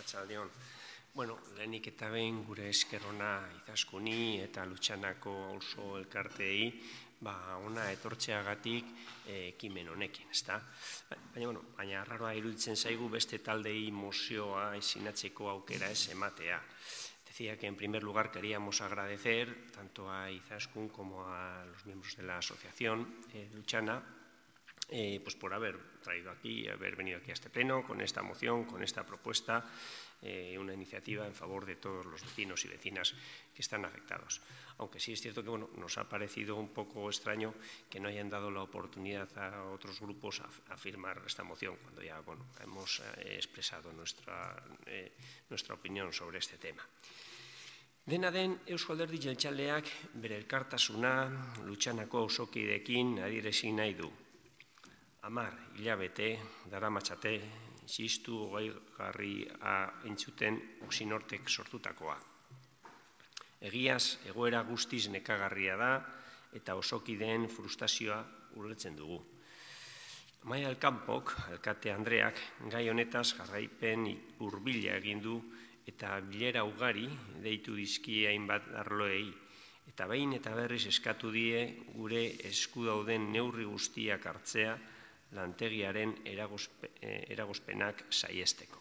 Arratsaldeon. Bueno, lehenik eta behin gure esker ona Izaskuni eta Lutxanako auzo elkarteei ona etortzeagatik ekimen honekin, ezta? Baina arraroa iruditzen zaigu beste taldei mozioa sinatzeko aukera ez ematea. Decía que en primer lugar queríamos agradecer tanto a Izaskun como a los miembros de la asociación Lutxana pues por haber venido aquí a este pleno con esta moción, con esta propuesta, una iniciativa en favor de todos los vecinos y vecinas que están afectados. Aunque sí es cierto que nos ha parecido un poco extraño que no hayan dado la oportunidad a otros grupos a firmar esta moción, cuando ya hemos expresado nuestra opinión sobre este tema. Dena den, Eusko Alderdi Jeltzaleak bere elkartasuna Lutxanako auzokideekin adierazi nahi du. 10 hilabete daramatzate txistu hogeigarria entzuten Oxinortek sortutakoa. Egiaz, egoera guztiz nekagarria da eta auzokideen frustrazioa ulertzen dugu. Amaia del Campok, alkate Andreak, gai honetaz jarraipen hurbila egin du eta bilera ugari deitu dizkie hainbat arloei, eta behin eta berriz eskatu die gure esku dauden neurri guztiak hartzea lantegiaren eragozpenak saihesteko.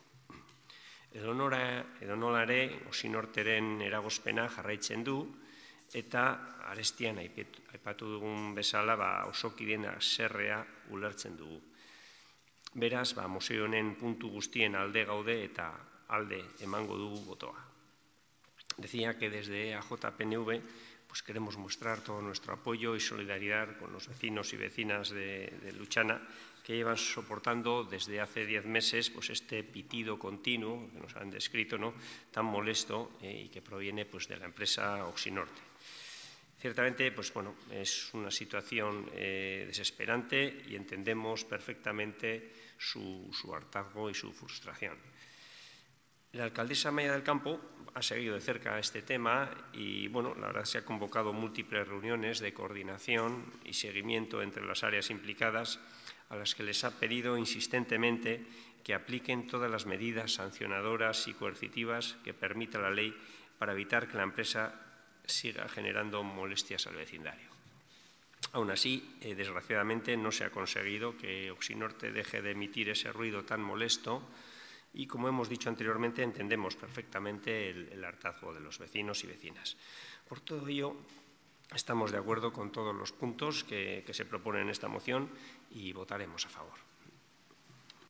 Edonola ere, Oxinorteren eragozpena jarraitzen du eta arestian aipatu dugun bezala auzokideen haserrea ulertzen dugu. Beraz, mozio honen puntu guztien alde gaude eta alde emango dugu botoa. Decía que desde AJPNV queremos mostrar todo nuestro apoyo y solidaridad con los vecinos y vecinas de Lutxana que llevan soportando desde hace 10 meses este pitido continuo que nos han descrito, tan molesto y que proviene de la empresa Oxinorte. Ciertamente es una situación desesperante y entendemos perfectamente su hartazgo y su frustración. La alcaldesa Amaia del Campo ha seguido de cerca este tema y, la verdad se ha convocado múltiples reuniones de coordinación y seguimiento entre las áreas implicadas a las que les ha pedido insistentemente que apliquen todas las medidas sancionadoras y coercitivas que permita la ley para evitar que la empresa siga generando molestias al vecindario. Aún así, desgraciadamente, no se ha conseguido que Oxinorte deje de emitir ese ruido tan molesto. Y, como hemos dicho anteriormente, entendemos perfectamente el hartazgo de los vecinos y vecinas. Por todo ello, estamos de acuerdo con todos los puntos que se proponen en esta moción y votaremos a favor.